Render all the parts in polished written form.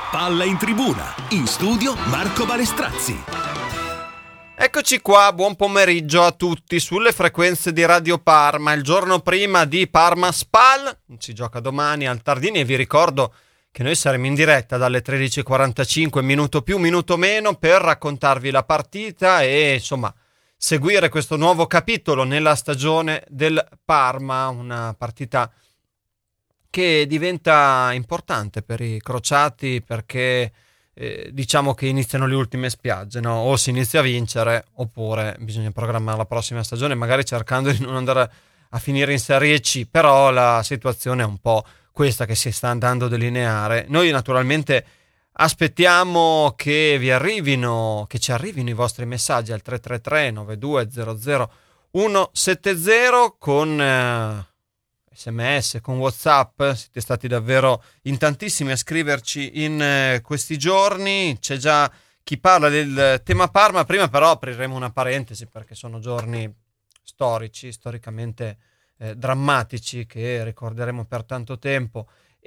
Palla in tribuna, in studio Marco Balestrazzi. Eccoci qua, buon pomeriggio a tutti sulle frequenze di Radio Parma, il giorno prima di Parma Spal, si gioca domani al Tardini e vi ricordo che noi saremo in diretta dalle 13:45, minuto più, minuto meno, per raccontarvi la partita e insomma seguire questo nuovo capitolo nella stagione del Parma, una partita che diventa importante per i crociati perché diciamo che iniziano le ultime spiagge, no? O si inizia a vincere oppure bisogna programmare la prossima stagione, magari cercando di non andare a finire in Serie C, però la situazione è un po' questa che si sta andando a delineare. Noi naturalmente aspettiamo che vi arrivino, che ci arrivino i vostri messaggi al 333 9200 170 con SMS, con WhatsApp. Siete stati davvero in tantissimi a scriverci in questi giorni. C'è già chi parla del tema Parma. Prima però apriremo una parentesi perché sono giorni storici, storicamente drammatici, che ricorderemo per tanto tempo,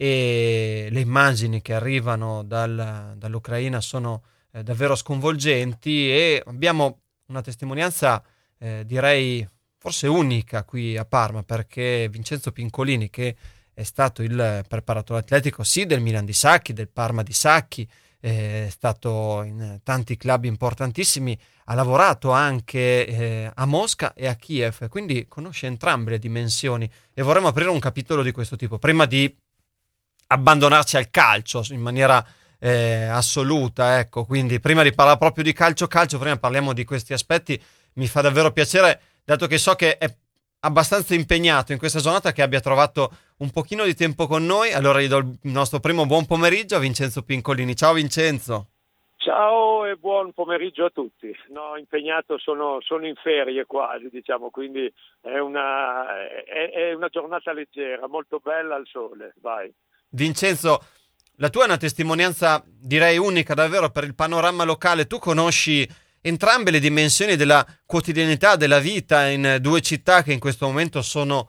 e le immagini che arrivano dall'Ucraina sono davvero sconvolgenti, e abbiamo una testimonianza direi forse unica qui a Parma, perché Vincenzo Pincolini, che è stato il preparatore atletico sì del Milan di Sacchi, del Parma di Sacchi, è stato in tanti club importantissimi, ha lavorato anche a Mosca e a Kiev, quindi conosce entrambe le dimensioni, e vorremmo aprire un capitolo di questo tipo prima di abbandonarci al calcio in maniera assoluta, ecco. Quindi prima di parlare proprio di calcio, prima parliamo di questi aspetti. Mi fa davvero piacere, dato che so che è abbastanza impegnato in questa giornata, che abbia trovato un pochino di tempo con noi. Allora gli do il nostro primo buon pomeriggio a Vincenzo Pincolini. Ciao Vincenzo. Ciao e buon pomeriggio a tutti. No, impegnato, sono in ferie quasi, diciamo, quindi è una giornata leggera, molto bella al sole, vai. Vincenzo, la tua è una testimonianza direi unica davvero per il panorama locale. Tu conosci entrambe le dimensioni della quotidianità della vita in due città che in questo momento sono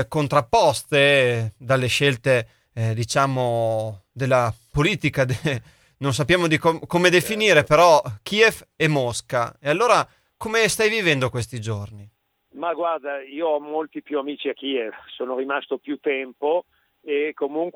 contrapposte dalle scelte diciamo della politica, non sappiamo di come definire, però Kiev e Mosca. E allora come stai vivendo questi giorni? Ma guarda, io ho molti più amici a Kiev, sono rimasto più tempo e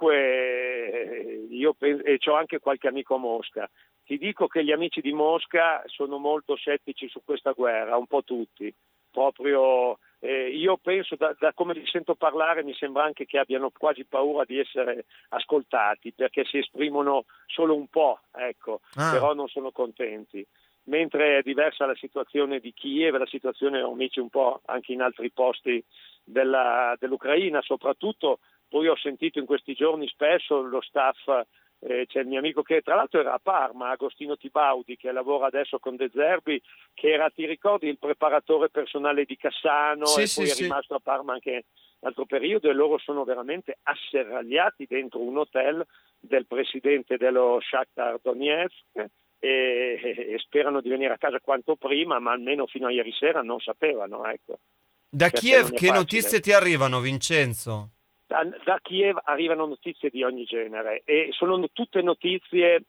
comunque e c'ho anche qualche amico a Mosca. Ti dico che gli amici di Mosca sono molto scettici su questa guerra, un po' tutti. Proprio io penso, da come li sento parlare, mi sembra anche che abbiano quasi paura di essere ascoltati, perché si esprimono solo un po', ecco, però non sono contenti. Mentre è diversa la situazione di Kiev, la situazione ho amici un po' anche in altri posti dell'Ucraina, soprattutto. Poi ho sentito in questi giorni spesso lo staff, c'è il mio amico che tra l'altro era a Parma, Agostino Tibaudi, che lavora adesso con De Zerbi, che era, ti ricordi, il preparatore personale di Cassano, sì, e poi è rimasto a Parma anche in altro periodo, e loro sono veramente asserragliati dentro un hotel del presidente dello Shakhtar Donetsk e sperano di venire a casa quanto prima, ma almeno fino a ieri sera non sapevano, ecco. Da Perché Kiev che notizie ti arrivano, Vincenzo? Da Kiev arrivano notizie di ogni genere e sono tutte notizie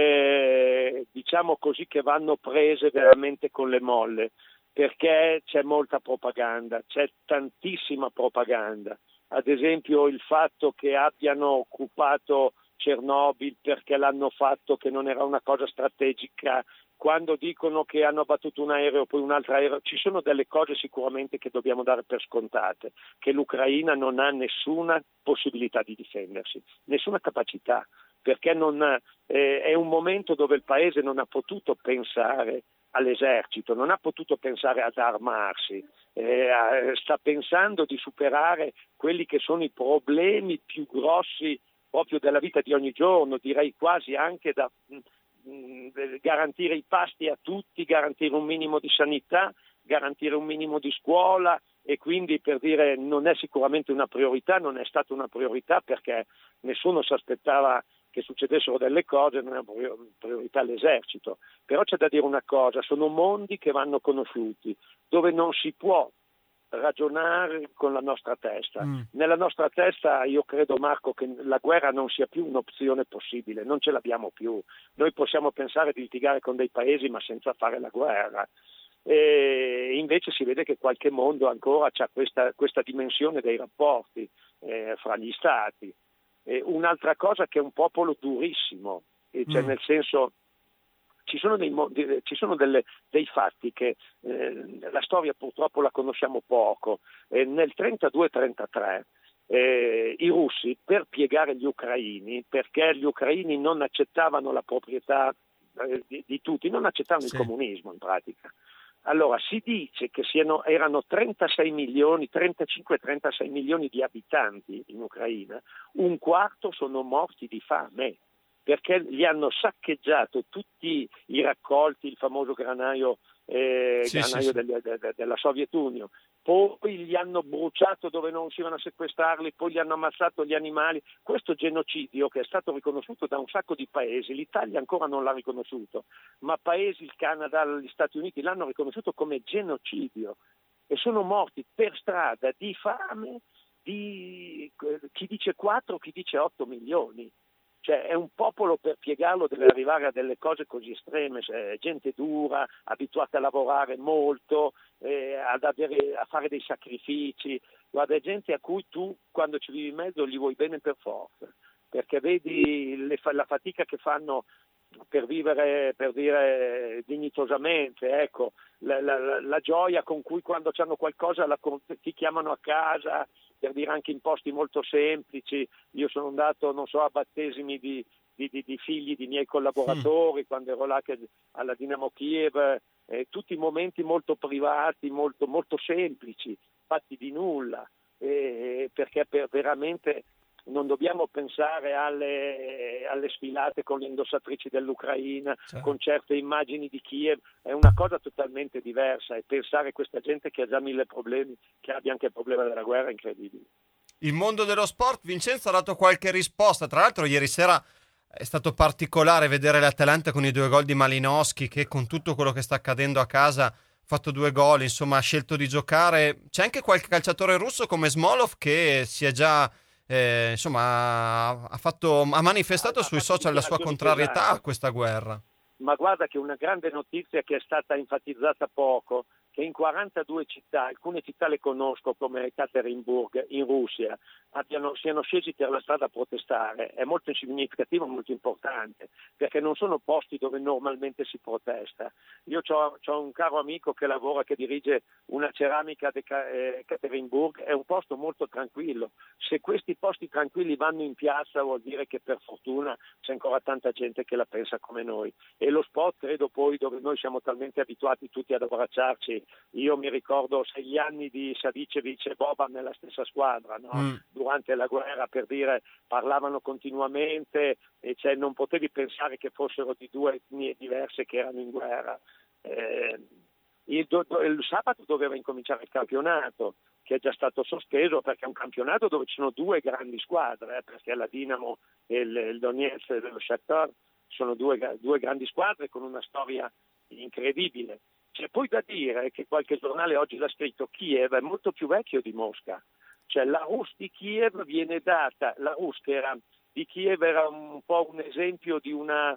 diciamo così che vanno prese veramente con le molle, perché c'è molta propaganda, c'è tantissima propaganda. Ad esempio il fatto che abbiano occupato Chernobyl perché l'hanno fatto, che non era una cosa strategica, quando dicono che hanno abbattuto un aereo poi un altro aereo. Ci sono delle cose sicuramente che dobbiamo dare per scontate, che l'Ucraina non ha nessuna possibilità di difendersi, nessuna capacità, perché è un momento dove il paese non ha potuto pensare all'esercito, non ha potuto pensare ad armarsi, sta pensando di superare quelli che sono i problemi più grossi proprio della vita di ogni giorno, direi quasi anche da garantire i pasti a tutti, garantire un minimo di sanità, garantire un minimo di scuola, e quindi, per dire, non è sicuramente una priorità, non è stata una priorità perché nessuno si aspettava che succedessero delle cose, non è una priorità l'esercito. Però c'è da dire una cosa, sono mondi che vanno conosciuti, dove non si può ragionare con la nostra testa. Nella nostra testa io credo, Marco, che la guerra non sia più un'opzione possibile, non ce l'abbiamo più. Noi possiamo pensare di litigare con dei paesi ma senza fare la guerra. E invece si vede che qualche mondo ancora ha questa dimensione dei rapporti fra gli stati. Un'altra cosa, che è un popolo durissimo, cioè nel senso, ci sono dei fatti che la storia purtroppo la conosciamo poco. Nel 32-33 i russi, per piegare gli ucraini, perché gli ucraini non accettavano la proprietà di tutti, non accettavano il comunismo in pratica. Allora si dice che erano 35-36 milioni di abitanti in Ucraina, un quarto sono morti di fame, perché gli hanno saccheggiato tutti i raccolti, il famoso granaio della Soviet Union, poi li hanno bruciato dove non riuscivano a sequestrarli, poi gli hanno ammazzato gli animali. Questo genocidio, che è stato riconosciuto da un sacco di paesi, l'Italia ancora non l'ha riconosciuto, ma paesi, il Canada, gli Stati Uniti, l'hanno riconosciuto come genocidio, e sono morti per strada di fame chi dice 4, chi dice 8 milioni. Cioè è un popolo, per piegarlo, deve arrivare a delle cose così estreme, gente dura, abituata a lavorare molto, a fare dei sacrifici. Guarda, è gente a cui tu, quando ci vivi in mezzo, gli vuoi bene per forza, perché vedi la fatica che fanno per vivere, per dire, dignitosamente, ecco, la gioia con cui, quando hanno qualcosa, ti chiamano a casa, per dire, anche in posti molto semplici. Io sono andato, a battesimi di figli di miei collaboratori quando ero là alla Dinamo Kiev, tutti momenti molto privati, molto, molto semplici, fatti di nulla, perché veramente non dobbiamo pensare alle sfilate con le indossatrici dell'Ucraina, con certe immagini di Kiev. È una cosa totalmente diversa, e pensare a questa gente che ha già 1000 problemi, che abbia anche il problema della guerra, è incredibile. Il mondo dello sport, Vincenzo, ha dato qualche risposta. Tra l'altro ieri sera è stato particolare vedere l'Atalanta con i 2 gol di Malinowski, che con tutto quello che sta accadendo a casa ha fatto 2 gol, insomma ha scelto di giocare. C'è anche qualche calciatore russo come Smolov che si è già ha manifestato sui social la sua contrarietà a questa guerra. Ma guarda che una grande notizia che è stata enfatizzata poco, che in 42 città, alcune città le conosco come Ekaterinburg in Russia, siano scesi per la strada a protestare, è molto significativo, molto importante, perché non sono posti dove normalmente si protesta. Io ho un caro amico che dirige una ceramica di Ekaterinburg, è un posto molto tranquillo. Se questi posti tranquilli vanno in piazza, vuol dire che per fortuna c'è ancora tanta gente che la pensa come noi. E lo sport, credo, poi, dove noi siamo talmente abituati tutti ad abbracciarci. Io mi ricordo 6 anni di Savicevic e Boban nella stessa squadra, no? Durante la guerra, per dire, parlavano continuamente, e non potevi pensare che fossero di 2 etnie diverse che erano in guerra. Il sabato doveva incominciare il campionato, che è già stato sospeso, perché è un campionato dove ci sono 2 grandi squadre, perché la Dinamo e il Donetsk e lo Shakhtar sono due grandi squadre con una storia incredibile. C'è poi da dire che qualche giornale oggi l'ha scritto: Kiev è molto più vecchio di Mosca, cioè la Rus di Kiev viene data, la Rus di Kiev era un po' un esempio di una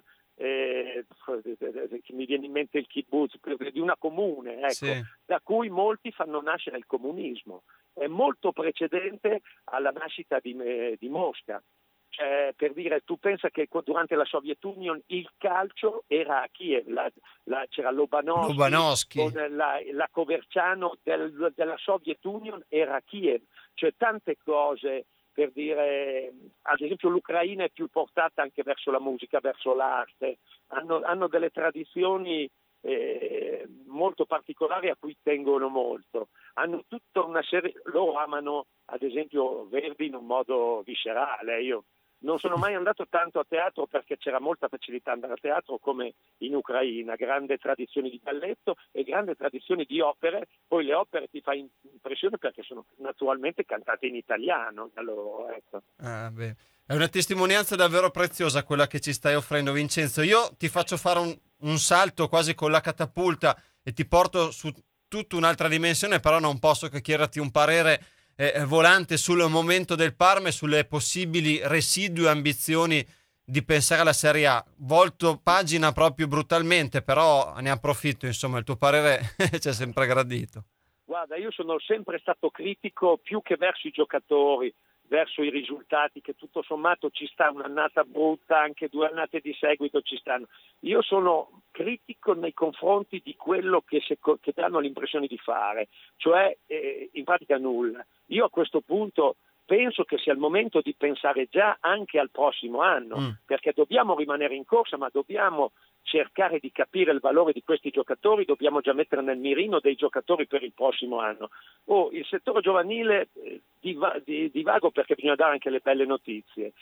mi viene in mente il kibbutz, di una comune, ecco, sì, da cui molti fanno nascere il comunismo. È molto precedente alla nascita di Mosca. Cioè, per dire, tu pensa che durante la Soviet Union il calcio era a Kiev, c'era Lobanovsky. Con la Coverciano della Soviet Union era a Kiev, cioè tante cose. Per dire, ad esempio, l'Ucraina è più portata anche verso la musica, verso l'arte, hanno delle tradizioni molto particolari a cui tengono molto. Hanno tutta una serie, loro amano ad esempio Verdi in un modo viscerale. Io non sono mai andato tanto a teatro perché c'era molta facilità andare a teatro, come in Ucraina, grande tradizione di balletto e grande tradizione di opere. Poi le opere ti fa impressione perché sono naturalmente cantate in italiano. Allora, ecco. È una testimonianza davvero preziosa quella che ci stai offrendo, Vincenzo. Io ti faccio fare un salto quasi con la catapulta e ti porto tutta un'altra dimensione, però non posso che chiederti un parere volante sul momento del Parma e sulle possibili residue ambizioni di pensare alla Serie A. Volto pagina proprio brutalmente, però ne approfitto, insomma, il tuo parere ci è sempre gradito. Guarda, io sono sempre stato critico più che verso i giocatori, verso i risultati, che tutto sommato ci sta un'annata brutta, anche 2 annate di seguito ci stanno. Io sono critico nei confronti di quello che danno l'impressione di fare, cioè in pratica nulla. Io a questo punto penso che sia il momento di pensare già anche al prossimo anno, perché dobbiamo rimanere in corsa, ma dobbiamo cercare di capire il valore di questi giocatori, dobbiamo già mettere nel mirino dei giocatori per il prossimo anno. Il settore giovanile divago perché bisogna dare anche le belle notizie.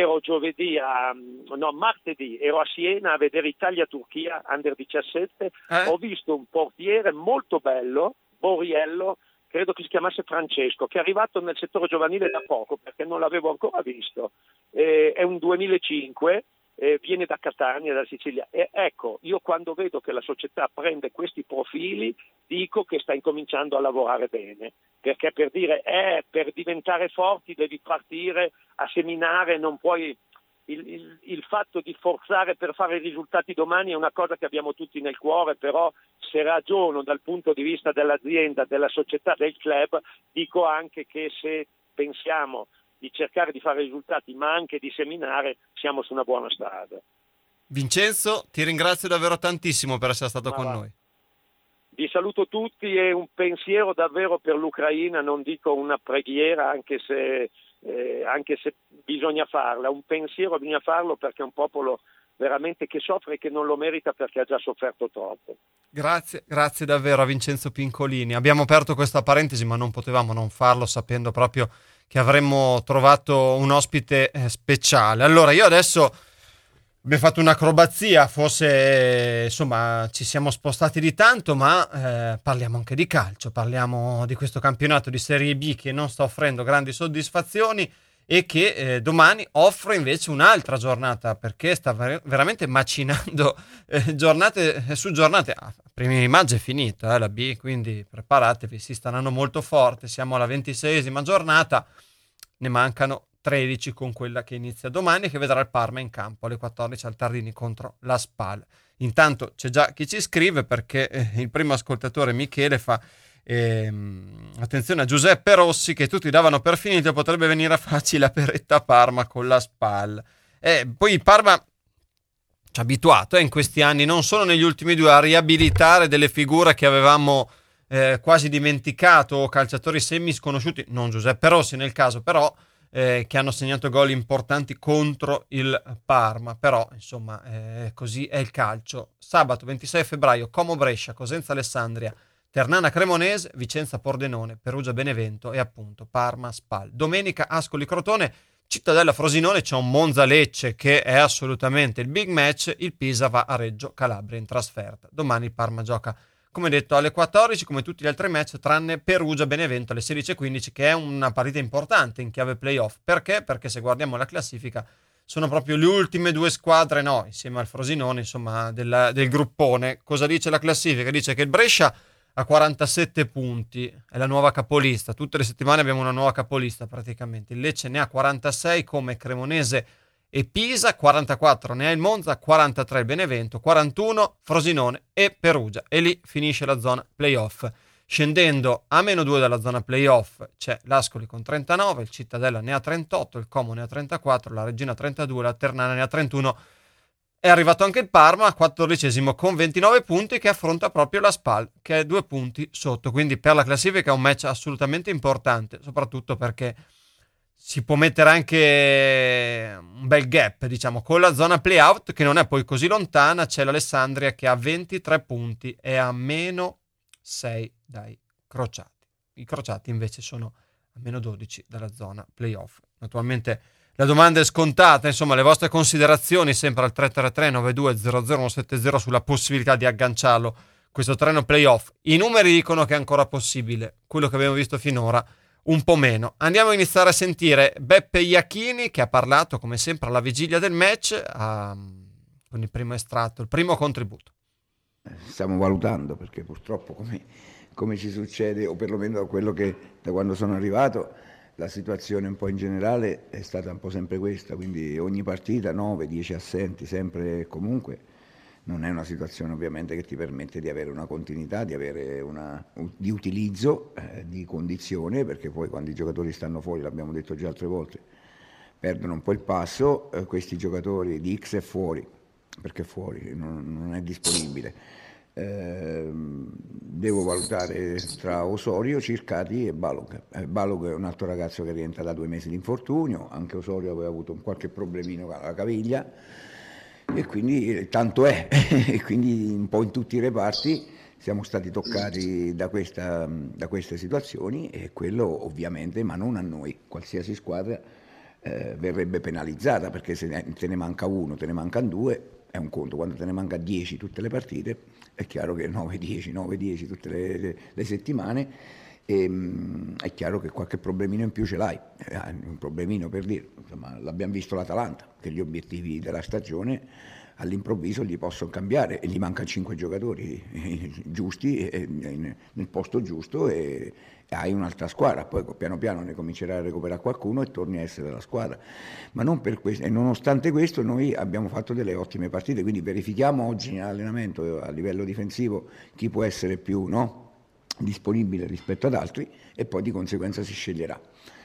Martedì ero a Siena a vedere Italia-Turchia Under 17, ho visto un portiere molto bello, Borriello, credo che si chiamasse Francesco, che è arrivato nel settore giovanile da poco perché non l'avevo ancora visto, è un 2005, viene da Catania, da Sicilia, e ecco, io quando vedo che la società prende questi profili dico che sta incominciando a lavorare bene, perché per per diventare forti devi partire a seminare, non puoi. Il fatto di forzare per fare i risultati domani è una cosa che abbiamo tutti nel cuore, però se ragiono dal punto di vista dell'azienda, della società, del club, dico anche che se pensiamo di cercare di fare risultati ma anche di seminare, siamo su una buona strada. Vincenzo, ti ringrazio davvero tantissimo per essere stato con noi. Vi saluto tutti e un pensiero davvero per l'Ucraina, non dico una preghiera anche se bisogna farla, un pensiero bisogna farlo perché è un popolo veramente che soffre e che non lo merita perché ha già sofferto troppo. Grazie davvero a Vincenzo Pincolini. Abbiamo aperto questa parentesi ma non potevamo non farlo sapendo proprio che avremmo trovato un ospite speciale. Allora io adesso abbiamo fatto un'acrobazia, forse insomma ci siamo spostati di tanto, ma parliamo anche di calcio, parliamo di questo campionato di Serie B che non sta offrendo grandi soddisfazioni e che domani offre invece un'altra giornata perché sta veramente macinando giornate su giornate. Primi di maggio è finito la B, quindi preparatevi, si stanno molto forte, siamo alla 26esima giornata, ne mancano 13 con quella che inizia domani e che vedrà il Parma in campo alle 14 al Tardini contro la Spal. Intanto c'è già chi ci scrive perché il primo ascoltatore Michele fa attenzione a Giuseppe Rossi che tutti davano per finito, potrebbe venire facile a Peretta Parma con la Spal. Poi il Parma ci ha abituato in questi anni, non solo negli ultimi 2, a riabilitare delle figure che avevamo quasi dimenticato, calciatori semi sconosciuti, non Giuseppe Rossi nel caso, però che hanno segnato gol importanti contro il Parma, però insomma così è il calcio. Sabato 26 febbraio Como Brescia, Cosenza Alessandria, Ternana Cremonese, Vicenza Pordenone, Perugia Benevento e appunto Parma Spal. Domenica Ascoli Crotone, Cittadella Frosinone, c'è un Monza Lecce che è assolutamente il big match, il Pisa va a Reggio Calabria in trasferta. Domani il Parma gioca come detto alle 14 come tutti gli altri match tranne Perugia Benevento alle 16:15 che è una partita importante in chiave playoff. Perché? Perché se guardiamo la classifica sono proprio le ultime 2 squadre, no, insieme al Frosinone, insomma, del gruppone. Cosa dice la classifica? Dice che il Brescia ha 47 punti, è la nuova capolista, tutte le settimane abbiamo una nuova capolista praticamente. Il Lecce ne ha 46 come Cremonese e Pisa, 44 ne ha il Monza, 43 il Benevento, 41 Frosinone e Perugia, e lì finisce la zona playoff. Scendendo a -2 dalla zona playoff c'è l'Ascoli con 39, il Cittadella ne ha 38, il Como ne ha 34, la Reggina 32, la Ternana ne ha 31. È arrivato anche il Parma, 14esimo con 29 punti, che affronta proprio la Spal, che è 2 punti sotto. Quindi per la classifica è un match assolutamente importante, soprattutto perché si può mettere anche un bel gap, diciamo, con la zona play-out, che non è poi così lontana. C'è l'Alessandria che ha 23 punti e a -6 dai Crociati. I Crociati invece sono a -12 dalla zona play-off. Naturalmente la domanda è scontata, insomma, le vostre considerazioni sempre al 333-9200-170 sulla possibilità di agganciarlo, questo treno playoff. I numeri dicono che è ancora possibile, quello che abbiamo visto finora un po' meno. Andiamo a iniziare a sentire Beppe Iachini, che ha parlato come sempre alla vigilia del match con il primo estratto, il primo contributo. Stiamo valutando perché purtroppo, come come ci succede, o perlomeno da quello che da quando sono arrivato, la situazione un po' in generale è stata un po' sempre questa, quindi ogni partita 9-10 assenti, sempre e comunque. Non è una situazione ovviamente che ti permette di avere una continuità, di avere di utilizzo, di condizione, perché poi quando i giocatori stanno fuori, l'abbiamo detto già altre volte, perdono un po' il passo, questi giocatori di X è fuori, perché è fuori, non è disponibile. Devo valutare tra Osorio, Circati e Balog. Balog è un altro ragazzo che rientra da 2 mesi di infortunio, anche Osorio aveva avuto qualche problemino con la caviglia e quindi tanto è, e quindi un po' in tutti i reparti siamo stati toccati da queste situazioni e quello ovviamente, ma non a noi, qualsiasi squadra verrebbe penalizzata, perché se te ne manca uno, te ne mancano 2, è un conto, quando te ne manca 10 tutte le partite è chiaro che 9-10 tutte le settimane, è chiaro che qualche problemino in più ce l'hai, un problemino per dire, insomma, l'abbiamo visto l'Atalanta, che gli obiettivi della stagione all'improvviso gli possono cambiare e gli mancano 5 giocatori giusti nel posto giusto e hai un'altra squadra, poi piano piano ne comincerai a recuperare qualcuno e torni a essere la squadra, ma non per questo, e nonostante questo noi abbiamo fatto delle ottime partite, quindi verifichiamo oggi nell'allenamento a livello difensivo chi può essere più disponibile rispetto ad altri e poi di conseguenza si sceglierà.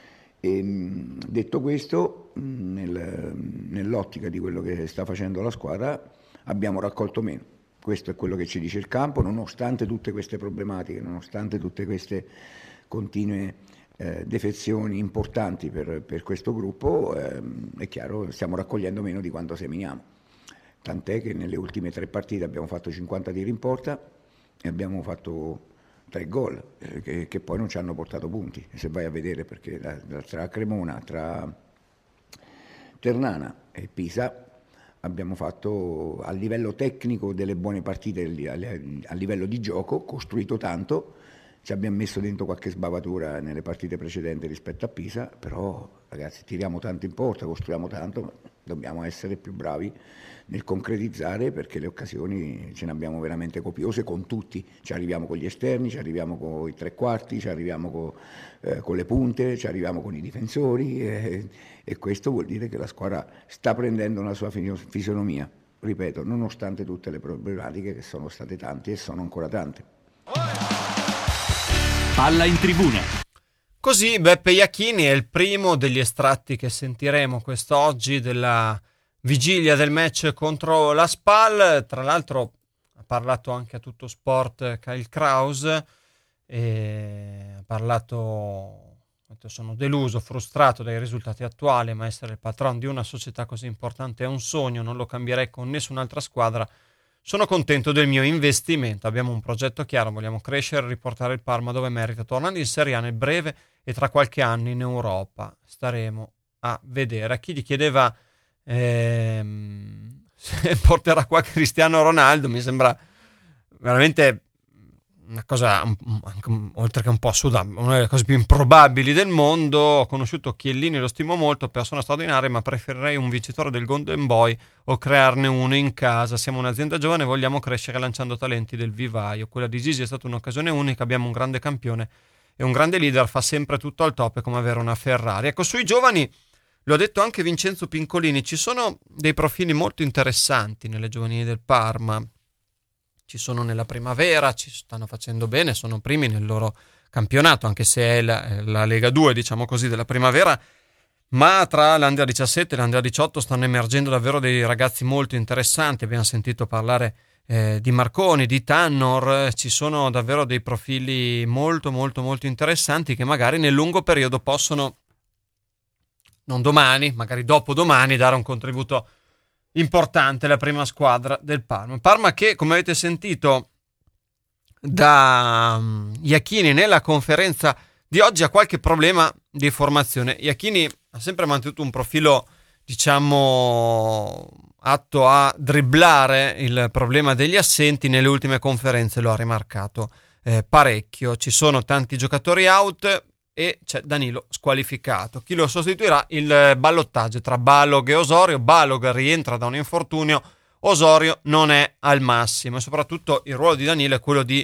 Detto questo, nell'ottica di quello che sta facendo la squadra abbiamo raccolto meno, questo è quello che ci dice il campo, nonostante tutte queste problematiche, nonostante tutte queste continue defezioni importanti per questo gruppo, è chiaro, stiamo raccogliendo meno di quanto seminiamo, tant'è che nelle ultime 3 partite abbiamo fatto 50 tiri in porta e abbiamo fatto 3 gol che poi non ci hanno portato punti, se vai a vedere, perché tra Cremona, tra Ternana e Pisa abbiamo fatto a livello tecnico delle buone partite, a livello di gioco costruito tanto, ci abbiamo messo dentro qualche sbavatura nelle partite precedenti rispetto a Pisa, però ragazzi tiriamo tanto in porta, costruiamo tanto, dobbiamo essere più bravi nel concretizzare, perché le occasioni ce ne abbiamo veramente copiose con tutti, ci arriviamo con gli esterni, ci arriviamo con i tre quarti, ci arriviamo con le punte, ci arriviamo con i difensori e questo vuol dire che la squadra sta prendendo una sua fisionomia, ripeto, nonostante tutte le problematiche che sono state tante e sono ancora tante. Palla in tribuna. Così Beppe Iachini è il primo degli estratti che sentiremo quest'oggi della vigilia del match contro la SPAL. Tra l'altro ha parlato anche a Tutto Sport Kyle Kraus e ha parlato, sono deluso, frustrato dai risultati attuali, ma essere il patron di una società così importante è un sogno, non lo cambierei con nessun'altra squadra. Sono contento del mio investimento, abbiamo un progetto chiaro, vogliamo crescere, riportare il Parma dove merita, tornando in Serie A nel breve e tra qualche anno in Europa. Staremo a vedere. A chi gli chiedeva se porterà qua Cristiano Ronaldo, mi sembra veramente una cosa, oltre che un po' assurda, una delle cose più improbabili del mondo. Ho conosciuto Chiellini, lo stimo molto, persona straordinaria, ma preferirei un vincitore del Golden Boy o crearne uno in casa. Siamo un'azienda giovane e vogliamo crescere lanciando talenti del vivaio. Quella di Gigi è stata un'occasione unica, abbiamo un grande campione e un grande leader, fa sempre tutto al top, è come avere una Ferrari. Ecco, sui giovani, lo ha detto anche Vincenzo Pincolini, ci sono dei profili molto interessanti nelle giovanili del Parma. Ci sono nella primavera, ci stanno facendo bene, sono primi nel loro campionato, anche se è la Lega 2, diciamo così, della primavera, ma tra l'Under 17 e l'Under 18 stanno emergendo davvero dei ragazzi molto interessanti. Abbiamo sentito parlare di Marconi, di Tannor, ci sono davvero dei profili molto molto molto interessanti che magari nel lungo periodo possono, non domani, magari dopodomani, dare un contributo importante alla prima squadra del Parma. Parma che, come avete sentito da Iachini nella conferenza di oggi, ha qualche problema di formazione. Iachini ha sempre mantenuto un profilo, diciamo, atto a dribblare il problema degli assenti. Nelle ultime conferenze lo ha rimarcato parecchio. Ci sono tanti giocatori out e c'è Danilo squalificato. Chi lo sostituirà? Il ballottaggio tra Balog e Osorio. Balog rientra da un infortunio, Osorio non è al massimo e soprattutto il ruolo di Danilo è quello di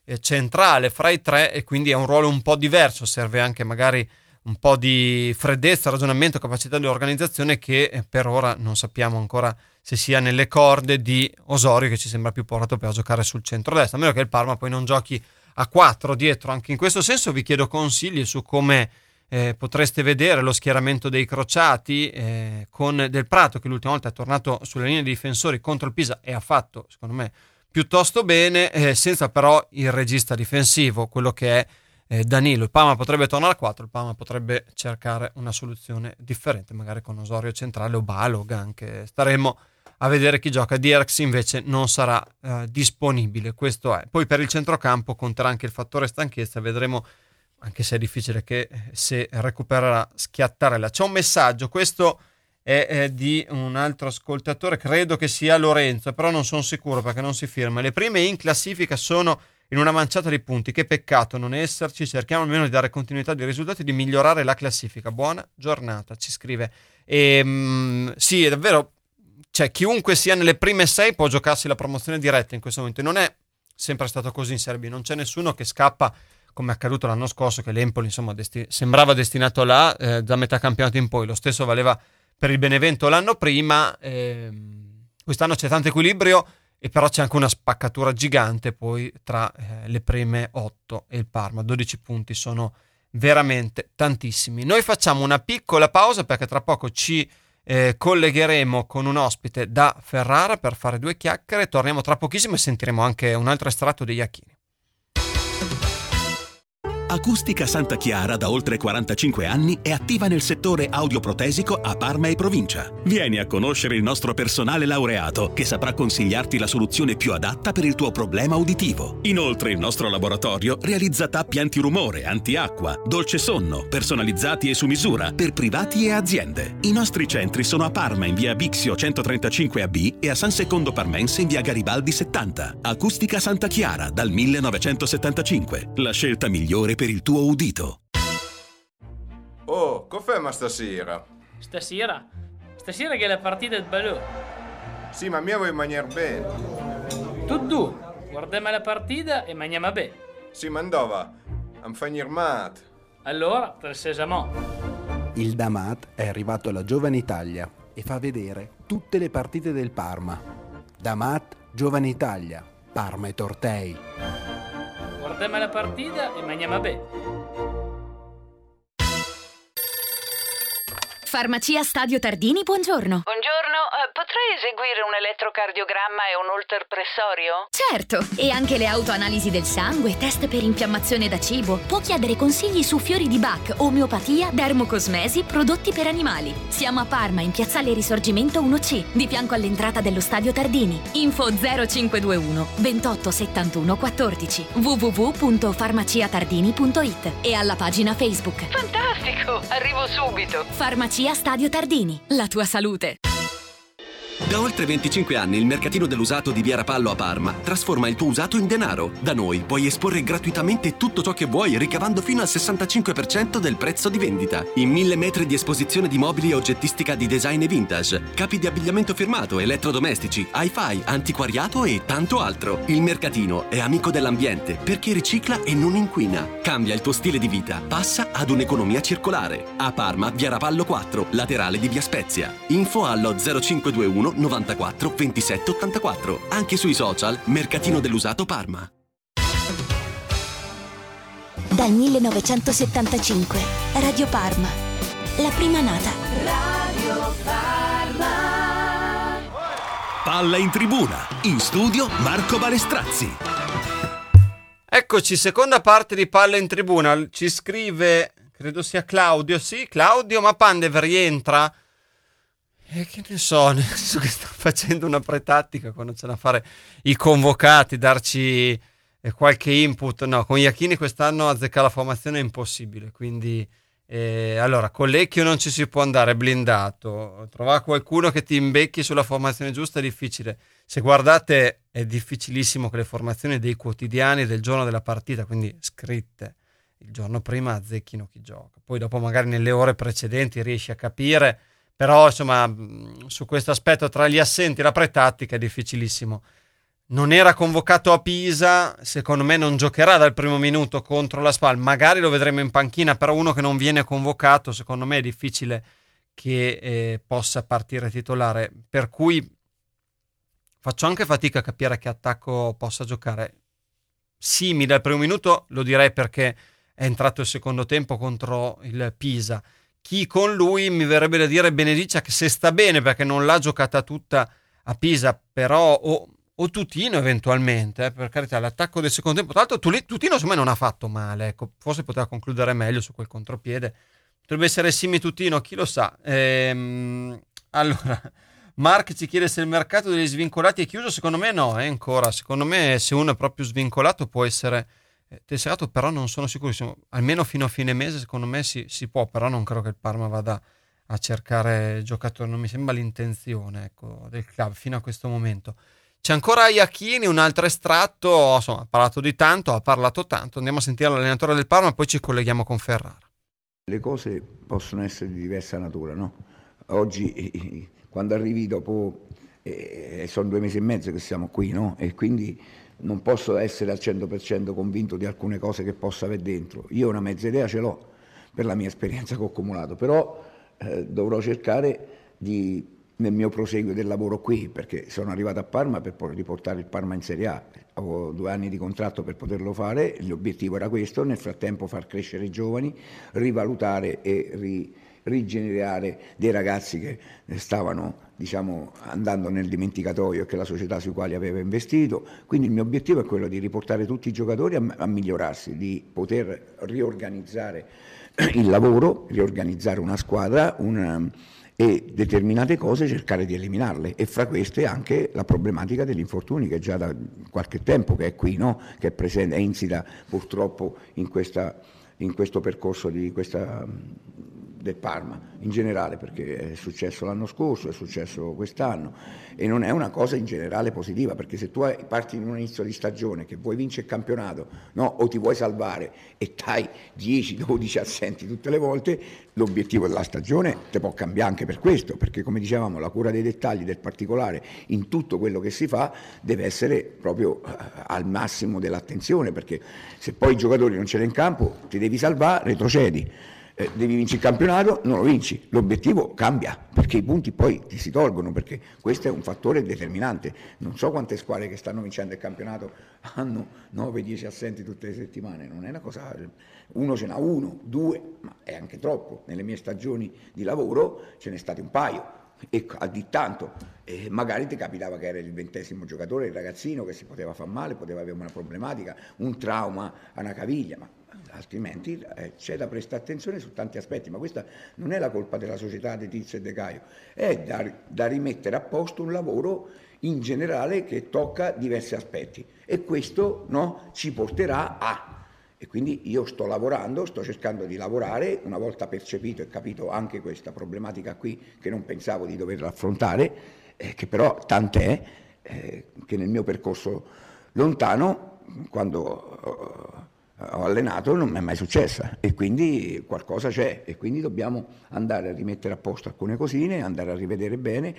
centrale fra i tre, e quindi è un ruolo un po' diverso, serve anche magari un po' di freddezza, ragionamento, capacità di organizzazione che per ora non sappiamo ancora se sia nelle corde di Osorio, che ci sembra più portato per giocare sul centro-destra, a meno che il Parma poi non giochi a 4 dietro. Anche in questo senso vi chiedo consigli su come potreste vedere lo schieramento dei crociati, con Del Prato che l'ultima volta è tornato sulle linee dei difensori contro il Pisa e ha fatto secondo me piuttosto bene, senza però il regista difensivo, quello che è Danilo. Il Parma potrebbe tornare a 4, il Parma potrebbe cercare una soluzione differente, magari con Osorio centrale o Balog, anche staremo a vedere chi gioca. Dierks invece non sarà disponibile, questo è. Poi per il centrocampo conterà anche il fattore stanchezza, vedremo, anche se è difficile che se recupererà Schiattarella. C'è un messaggio, questo è di un altro ascoltatore, credo che sia Lorenzo, però non sono sicuro perché non si firma. Le prime in classifica sono in una manciata di punti, che peccato non esserci, cerchiamo almeno di dare continuità ai risultati e di migliorare la classifica. Buona giornata, ci scrive. Sì, è davvero, cioè chiunque sia nelle prime 6 può giocarsi la promozione diretta in questo momento, non è sempre stato così in Serie B, non c'è nessuno che scappa come è accaduto l'anno scorso, che l'Empoli insomma sembrava destinato là da metà campionato in poi. Lo stesso valeva per il Benevento l'anno prima. Quest'anno c'è tanto equilibrio, e però c'è anche una spaccatura gigante poi tra le prime 8 e il Parma. 12 punti sono veramente tantissimi. Noi facciamo una piccola pausa perché tra poco ci collegheremo con un ospite da Ferrara per fare 2 chiacchiere. Torniamo tra pochissimo e sentiremo anche un altro estratto degli Iachini. Acustica Santa Chiara da oltre 45 anni è attiva nel settore audioprotesico a Parma e provincia. Vieni a conoscere il nostro personale laureato che saprà consigliarti la soluzione più adatta per il tuo problema uditivo. Inoltre il nostro laboratorio realizza tappi antirumore, antiacqua, dolce sonno, personalizzati e su misura per privati e aziende. I nostri centri sono a Parma in via Bixio 135AB e a San Secondo Parmense in via Garibaldi 70. Acustica Santa Chiara dal 1975. La scelta migliore per il tuo udito. Oh, cof'è stasera? Stasera che è la partita del ballo. Sì, ma mia vuoi mangiare bene? Tu due, guardiamo la partita e mangiamo bene. Sì, ma dove? Am fanir mat. Allora, tra il sesamo. Il Damat è arrivato alla Giovane Italia e fa vedere tutte le partite del Parma. Damat, Giovane Italia, Parma e Tortei. Guardiamo la partita e mangiamo bene. Farmacia Stadio Tardini, buongiorno. Buongiorno, potrei eseguire un elettrocardiogramma e un ultrapressorio? Certo, e anche le autoanalisi del sangue, test per infiammazione da cibo. Può chiedere consigli su fiori di Bach, omeopatia, dermocosmesi, prodotti per animali. Siamo a Parma, in piazzale Risorgimento 1C, di fianco all'entrata dello Stadio Tardini. Info 0521 28 71 14 www.farmaciatardini.it e alla pagina Facebook. Fantastico, arrivo subito. Farmacia Stadio Tardini, la tua salute. Da oltre 25 anni il mercatino dell'usato di Via Rapallo a Parma trasforma il tuo usato in denaro. Da noi puoi esporre gratuitamente tutto ciò che vuoi, ricavando fino al 65% del prezzo di vendita. In 1000 metri di esposizione di mobili e oggettistica di design e vintage, capi di abbigliamento firmato, elettrodomestici, hi-fi, antiquariato e tanto altro. Il mercatino è amico dell'ambiente perché ricicla e non inquina. Cambia il tuo stile di vita, passa ad un'economia circolare. A Parma, Via Rapallo 4, laterale di Via Spezia. Info allo 0521 94 27 84. Anche sui social Mercatino dell'Usato Parma. Dal 1975 Radio Parma, la prima nata. Radio Parma. Palla in tribuna, in studio Marco Balestrazzi. Eccoci, seconda parte di Palla in tribuna. Ci scrive, credo sia Claudio. Sì, Claudio, ma Pandev rientra? Che ne so, nel senso che sta facendo una pretattica quando c'è da fare i convocati, darci qualche input. No, con Iachini quest'anno azzeccare la formazione è impossibile, quindi allora con Lecchio non ci si può andare blindato, trovare qualcuno che ti imbecchi sulla formazione giusta è difficile. Se guardate è difficilissimo che le formazioni dei quotidiani del giorno della partita, quindi scritte il giorno prima, azzecchino chi gioca, poi dopo magari nelle ore precedenti riesci a capire. Però insomma su questo aspetto tra gli assenti e la pretattica è difficilissimo non era convocato a Pisa, secondo me non giocherà dal primo minuto contro la Spal, magari lo vedremo in panchina, però uno che non viene convocato secondo me è difficile che possa partire titolare, per cui faccio anche fatica a capire che attacco possa giocare. Simile al primo minuto lo direi perché è entrato il secondo tempo contro il Pisa. Chi con lui mi verrebbe da dire Benediccia, che se sta bene perché non l'ha giocata tutta a Pisa, però o Tutino eventualmente, per carità, l'attacco del secondo tempo. Tra l'altro Tutino secondo me non ha fatto male, ecco, forse poteva concludere meglio su quel contropiede. Potrebbe essere Simi Tutino, chi lo sa. Allora, Mark ci chiede se il mercato degli svincolati è chiuso. Secondo me no, ancora. Secondo me se uno è proprio svincolato può essere tesserato, però non sono sicuro. Almeno fino a fine mese secondo me si può, però non credo che il Parma vada a cercare giocatori, non mi sembra l'intenzione, ecco, del club fino a questo momento. C'è ancora Iachini, un altro estratto, insomma, ha parlato tanto. Andiamo a sentire l'allenatore del Parma, poi ci colleghiamo con Ferrara. Le cose possono essere di diversa natura, no? Oggi, quando arrivi dopo, sono 2 mesi e mezzo che siamo qui, no? E quindi non posso essere al 100% convinto di alcune cose che possa avere dentro. Io una mezza idea ce l'ho, per la mia esperienza che ho accumulato, però dovrò cercare nel mio proseguo del lavoro qui, perché sono arrivato a Parma per poi riportare il Parma in Serie A. Avevo 2 anni di contratto per poterlo fare, l'obiettivo era questo, nel frattempo far crescere i giovani, rivalutare e rigenerare dei ragazzi che stavano, diciamo, andando nel dimenticatoio e che la società sui quali aveva investito. Quindi il mio obiettivo è quello di riportare tutti i giocatori a migliorarsi, di poter riorganizzare il lavoro, riorganizzare una squadra, e determinate cose cercare di eliminarle, e fra queste anche la problematica degli infortuni, che già da qualche tempo che è qui, no? Che è presente, è insita purtroppo in questo percorso del Parma in generale, perché è successo l'anno scorso, è successo quest'anno, e non è una cosa in generale positiva, perché se tu parti in un inizio di stagione che vuoi vincere il campionato, no? O ti vuoi salvare e hai 10-12 assenti tutte le volte, l'obiettivo della stagione ti può cambiare anche per questo, perché come dicevamo la cura dei dettagli, del particolare in tutto quello che si fa deve essere proprio al massimo dell'attenzione, perché se poi i giocatori non ce l'hai in campo ti devi salvare, retrocedi. Devi vincere il campionato, non lo vinci, l'obiettivo cambia, perché i punti poi ti si tolgono, perché questo è un fattore determinante. Non so quante squadre che stanno vincendo il campionato hanno 9-10 assenti tutte le settimane, non è una cosa, uno ce n'ha 1, 2, ma è anche troppo. Nelle mie stagioni di lavoro ce n'è stati un paio, e a di tanto, magari ti capitava che era il 20° giocatore, il ragazzino che si poteva far male, poteva avere una problematica, un trauma a una caviglia, ma altrimenti c'è da prestare attenzione su tanti aspetti. Ma questa non è la colpa della società di Tizio e De Caio, è da rimettere a posto un lavoro in generale che tocca diversi aspetti, e questo, no, ci porterà e quindi io sto lavorando, sto cercando di lavorare, una volta percepito e capito anche questa problematica qui, che non pensavo di doverla affrontare, che però tant'è, che nel mio percorso lontano, quando ho allenato, non mi è mai successa, e quindi qualcosa c'è, e quindi dobbiamo andare a rimettere a posto alcune cosine, andare a rivedere bene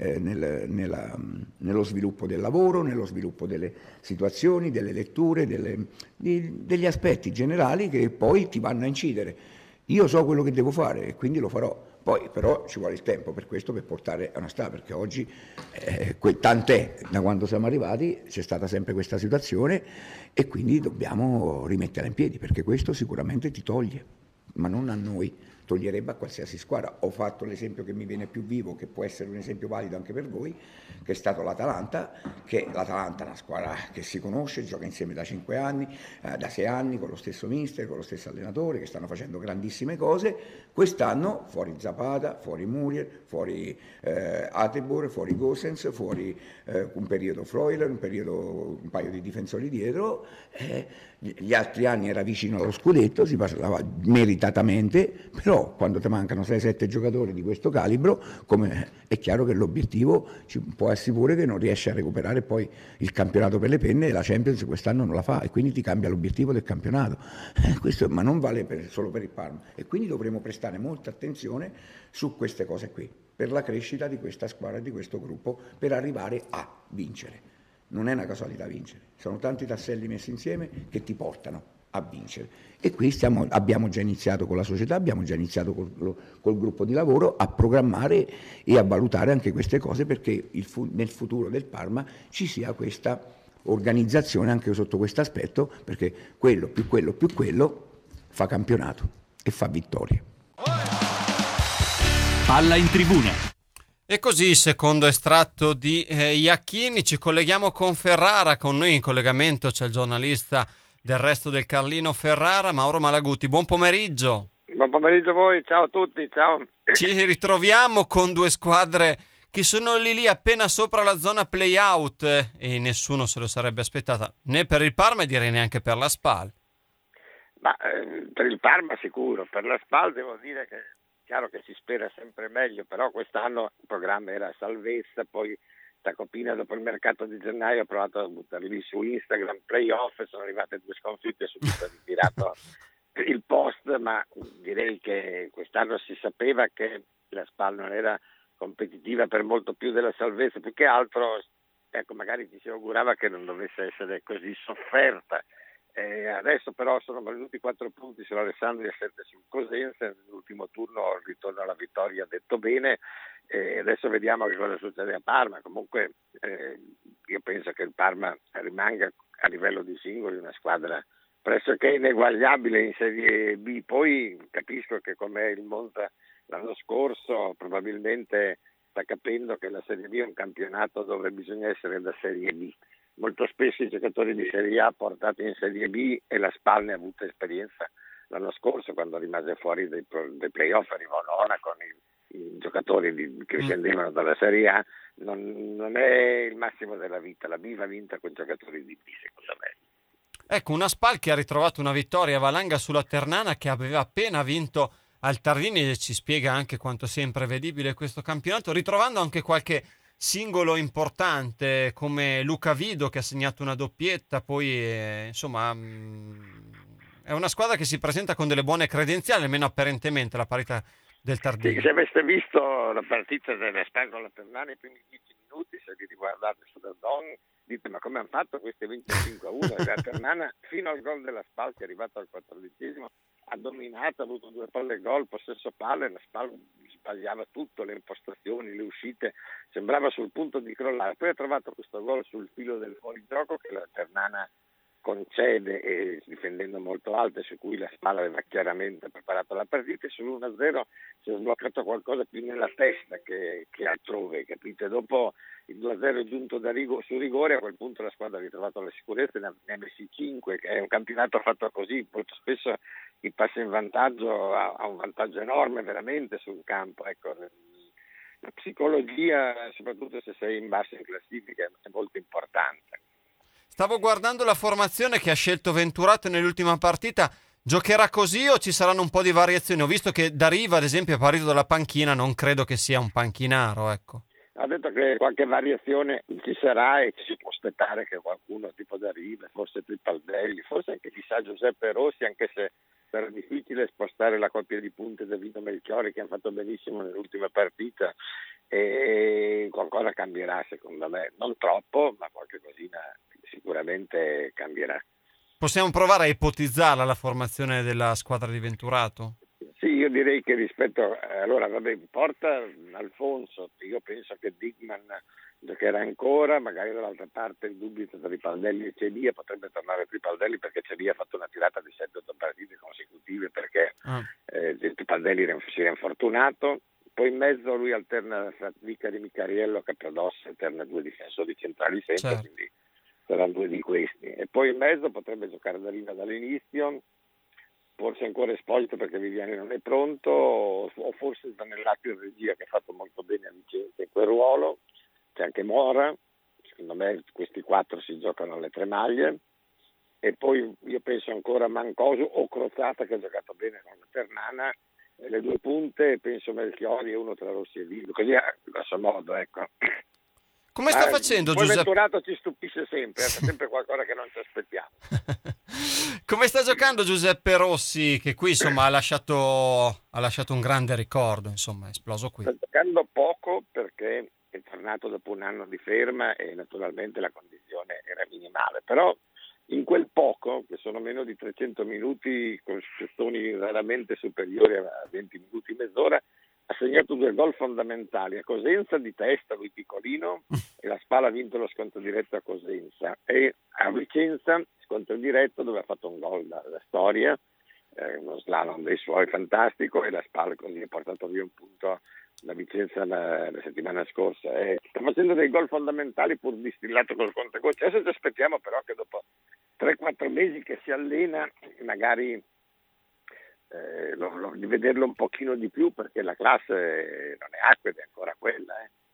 nello sviluppo del lavoro, nello sviluppo delle situazioni, delle letture, degli aspetti generali che poi ti vanno a incidere. Io so quello che devo fare e quindi lo farò. Poi però ci vuole il tempo per questo, per portare a una strada, perché oggi, tant'è, da quando siamo arrivati c'è stata sempre questa situazione, e quindi dobbiamo rimetterla in piedi, perché questo sicuramente ti toglie, ma non a noi, toglierebbe a qualsiasi squadra. Ho fatto l'esempio che mi viene più vivo, che può essere un esempio valido anche per voi, che è stato l'Atalanta, che l'Atalanta è una squadra che si conosce, gioca insieme da 5 anni, da 6 anni, con lo stesso mister, con lo stesso allenatore, che stanno facendo grandissime cose. Quest'anno fuori Zapata, fuori Muriel, fuori Atebor, fuori Gosens, fuori un periodo Freuler, un paio di difensori dietro. Gli altri anni era vicino allo scudetto, si parlava meritatamente, però quando ti mancano 6-7 giocatori di questo calibro, è chiaro che l'obiettivo ci può essere pure che non riesci a recuperare poi il campionato per le penne, e la Champions quest'anno non la fa, e quindi ti cambia l'obiettivo del campionato. Ma non vale solo per il Parma, e quindi dovremo prestare molta attenzione su queste cose qui, per la crescita di questa squadra e di questo gruppo, per arrivare a vincere. non è una casualità vincere, sono tanti tasselli messi insieme che ti portano a vincere. E qui abbiamo già iniziato con la società, abbiamo già iniziato col gruppo di lavoro a programmare e a valutare anche queste cose, perché nel futuro del Parma ci sia questa organizzazione anche sotto questo aspetto, perché quello più quello fa campionato e fa vittorie. Palla in tribuna. E così, secondo estratto di Iachini, ci colleghiamo con Ferrara. Con noi in collegamento c'è il giornalista del Resto del Carlino Ferrara, Mauro Malaguti. Buon pomeriggio. Buon pomeriggio a voi, ciao a tutti, ciao. Ci ritroviamo con due squadre che sono lì appena sopra la zona play-out e nessuno se lo sarebbe aspettata, né per il Parma e direi neanche per la SPAL. Ma per il Parma sicuro, per la SPAL devo dire che è chiaro che si spera sempre meglio, però quest'anno il programma era salvezza, poi Tacopina dopo il mercato di gennaio ha provato a buttarli lì su Instagram, playoff, sono arrivate 2 sconfitte, subito ha ritirato il post, ma direi che quest'anno si sapeva che la SPAL non era competitiva per molto più della salvezza, più che altro ecco, magari ci si augurava che non dovesse essere così sofferta. Adesso però sono venuti 4 punti sull'Alessandria, 7 sul Cosenza, nell'ultimo turno il ritorno alla vittoria ha detto bene, adesso vediamo che cosa succede a Parma. Comunque io penso che il Parma rimanga a livello di singoli una squadra pressoché ineguagliabile in Serie B, poi capisco che come il Monza l'anno scorso probabilmente sta capendo che la Serie B è un campionato dove bisogna essere da Serie B. Molto spesso i giocatori di Serie A portati in Serie B, e la SPAL ne ha avuto esperienza l'anno scorso quando rimase fuori dei playoff, arrivò nona con i giocatori che scendevano dalla Serie A, non è il massimo della vita, la B va vinta con giocatori di B secondo me. Ecco, una SPAL che ha ritrovato una vittoria valanga sulla Ternana, che aveva appena vinto al Tardini, e ci spiega anche quanto sia imprevedibile questo campionato, ritrovando anche qualche singolo importante come Luca Vido che ha segnato una doppietta. Poi insomma è una squadra che si presenta con delle buone credenziali, almeno apparentemente, la parità del Tardini. Sì, se aveste visto la partita della SPAL con la Ternana i primi 10 minuti, se vi riguardate su DAZN, dite ma come hanno fatto queste 25-1? La Ternana fino al gol della SPAL, che è arrivato al 14esimo, ha dominato, ha avuto 2 palle gol, possesso palle, la SPAL sbagliava tutto, le impostazioni, le uscite, sembrava sul punto di crollare. Poi ha trovato questo gol sul filo del fuorigioco che la Ternana concede, e difendendo molto alto, su cui la SPAL aveva chiaramente preparato la partita, e sull'1-0 si è sbloccato qualcosa più nella testa che altrove, capite? Dopo il 2-0 è giunto su rigore, a quel punto la squadra ha ritrovato la sicurezza e ne ha messi 5, che è un campionato fatto così, molto spesso chi passa in vantaggio ha un vantaggio enorme veramente sul campo. Ecco, la psicologia, soprattutto se sei in basso in classifica, è molto importante. Stavo guardando la formazione che ha scelto Venturato nell'ultima partita. Giocherà così o ci saranno un po' di variazioni? Ho visto che Dariva, ad esempio, è partito dalla panchina, non credo che sia un panchinaro, ecco. Ha detto che qualche variazione ci sarà e ci si può aspettare che qualcuno tipo Dariva, forse Tripaldelli, forse anche chissà Giuseppe Rossi, anche se sarà difficile spostare la coppia di punte da Vito Melchiori, che hanno fatto benissimo nell'ultima partita, e qualcosa cambierà secondo me, non troppo, ma qualche cosina sicuramente cambierà. Possiamo provare a ipotizzarla la formazione della squadra di Venturato? Sì, io direi che rispetto allora vabbè, porta Alfonso, io penso che Digman giocherà ancora, magari dall'altra parte il dubbio tra Tripaldelli e Celia, potrebbe tornare Tripaldelli perché Celia ha fatto una tirata di 7-8 partite consecutive perché Tripaldelli si era infortunato. Poi in mezzo lui alterna fra Vicari, Micariello, Capodosso, alterna 2 difensori centrali sempre, certo. Quindi saranno 2 di questi. E poi in mezzo potrebbe giocare Dariva dall'inizio, forse ancora Esposito perché Viviani non è pronto, o forse Zanellati in regia, che ha fatto molto bene a Vicenza in quel ruolo. C'è anche Mora, secondo me questi 4 si giocano alle 3 maglie. E poi io penso ancora Mancosu o Crozata, che ha giocato bene con la Ternana, le 2 punte, penso Melchiori e uno tra Rossi e Vido, così a suo modo, ecco. Come sta facendo Giuseppe? Venturato ci stupisce sempre, fa sempre qualcosa che non ci aspettiamo. Come sta giocando Giuseppe Rossi, che qui insomma ha lasciato un grande ricordo, insomma è esploso qui. Sta giocando poco perché è tornato tornato dopo un anno di ferma e naturalmente la condizione era minimale, però in quel poco, che sono meno di 300 minuti con gestoni raramente superiori a 20 minuti, mezz'ora, ha segnato 2 gol fondamentali a Cosenza di testa, lui piccolino, e la Spal ha vinto lo scontro diretto a Cosenza, e a Vicenza scontro diretto dove ha fatto un gol da storia, uno slalom dei suoi fantastico, e la Spal così ha portato via un punto da Vicenza la settimana scorsa. Sta facendo dei gol fondamentali pur distillato col contagocce. Adesso ci aspettiamo però che dopo 3-4 mesi che si allena magari di vederlo un pochino di più, perché la classe non è acqua ed è ancora quella.